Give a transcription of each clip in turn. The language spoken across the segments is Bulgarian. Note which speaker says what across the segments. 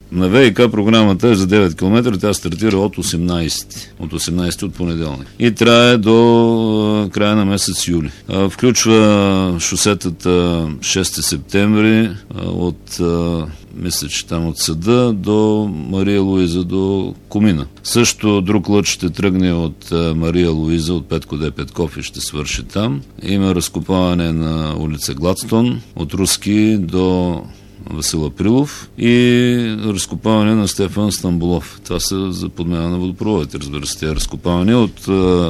Speaker 1: На ВиК програмата е за 9 км, тя стартира от 18 от понеделник. И трае до края на месец юли. Включва шосетата 6 септември от мисля, че там от Съда до Мария Луиза, до Комина. Също друг лъч ще тръгне от Мария Луиза, от Петко Д. Петков и ще свърши там. Има разкопаване на улица Гладстон, от Руски до Васил Априлов и разкопаване на Стефан Стамболов. Това са за подмяна на водопроводите, разбира се, тези разкопавания. От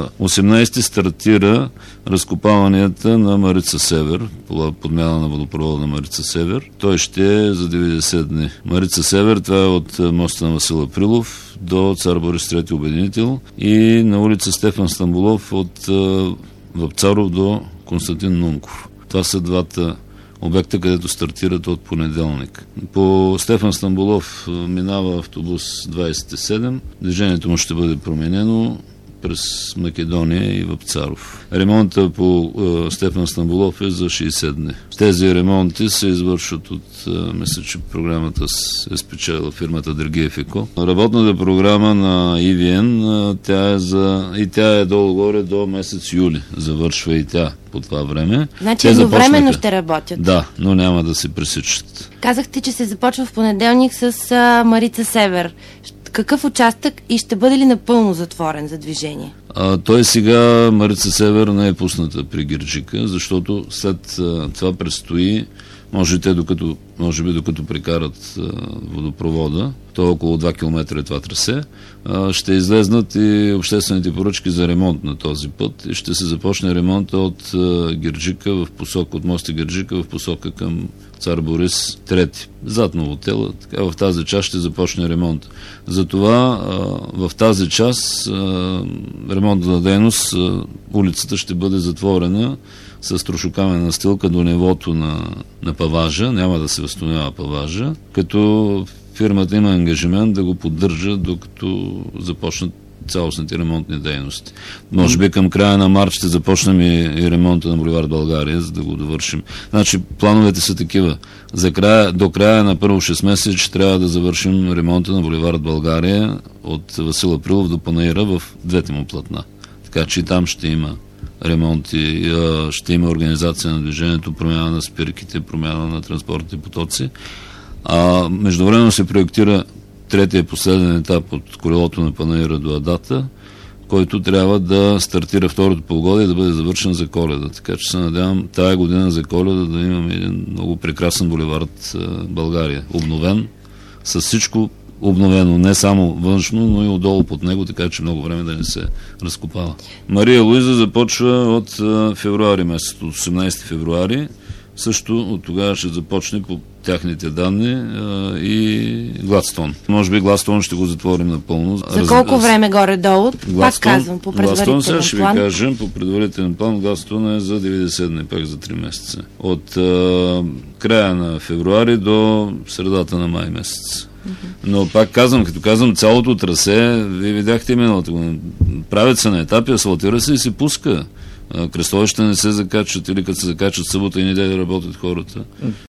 Speaker 1: 18 стартира разкопаванията на Марица Север, подмяна на водопровода на Марица Север. Той ще е за 90 дни. Марица Север, това е от моста на Васил Априлов до Цар Борис III обединител и на улица Стефан Стамболов от Вапцаров до Константин Нунков. Това са двата обекта, където стартират от понеделник. По Стефан Стамболов минава автобус 27. Движението му ще бъде променено през Македония и Вапцаров. Ремонта по Стефан Стамболов е за 60 дни. Тези ремонти се извършват от, мисля, че програмата е спечелила фирмата Драгиев Еко. Работната програма на EVN, тя е долу-горе до месец юли. Завършва и тя по това време.
Speaker 2: Значи едновременно ще работят.
Speaker 1: Да, но няма да се пресичат.
Speaker 2: Казахте, че се започва в понеделник с Марица Север. Какъв участък и ще бъде ли напълно затворен за движение?
Speaker 1: Той сега, Марица Север, не е пусната при Герджика, защото след това предстои, може би докато прекарат водопровода, то около 2 км е това трасе, ще излезнат и обществените поръчки за ремонт на този път и ще се започне ремонта от Герджика в посока, от моста Герджика в посока към Цар Борис III. Зад Новотела, така в тази част ще започне ремонт. Затова в тази част ремонтна дейност, улицата ще бъде затворена с трошокаменна настилка до нивото на паважа, няма да се възстановява паважа, като фирмата има ангажимент да го поддържа, докато започнат цялостните ремонтни дейности. Може би към края на март ще започнем и ремонта на булевард България, за да го довършим. Значи, плановете са такива. До края на първо 6 месеца ще трябва да завършим ремонта на булевард България от Васил Априлов до Панаира в двете му платна. Така че и там ще има ремонти, ще има организация на движението, промяна на спирките, промяна на транспортните потоци. Междувременно се проектира третия последен етап от колелото на Панаира до Адата, който трябва да стартира второто полугодие и да бъде завършен за Коледа. Така че се надявам тая година за Коледа да имаме един много прекрасен булевард България. Обновен, с всичко обновено, не само външно, но и отдолу под него, така че много време да не се разкопава. Мария Луиза започва от февруари месец, от 18 февруари. Също от тогава ще започне по тяхните данни и Гладстон. Може би Гладстон ще го затворим напълно.
Speaker 2: За колко време горе-долу? Пак казвам, по предварителен план.
Speaker 1: Гладстон ще ви кажем, по предварителен план Гладстон е за 90 дни, пак за 3 месеца. От края на февруари до средата на май месец. Но пак казвам, като казвам цялото трасе, вие видяхте миналото го. Правят се на етапи, асфалтира се и се пуска. Кръстовища не се закачат или като се закачат събота и неделя работят хората.